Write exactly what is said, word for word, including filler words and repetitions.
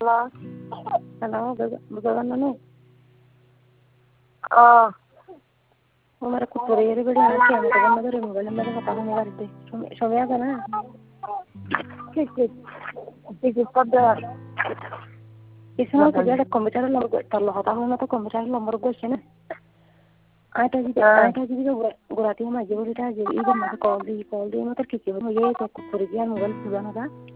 Hello, begawan nanu. Ah, Umar kuturere bedi anak yang kawan mother mobile mother kata kamu ngerti. Soalnya kan? kiki. Kiki pada. Isma ko jada komputer nomor ko tarlo kata kamu mata komputer nomor ko sini. Ada juga, ada juga gurati ma jebul ta jebi ibu mata call di call di mata kiki mo ye ko kuturere mobile sudah nada.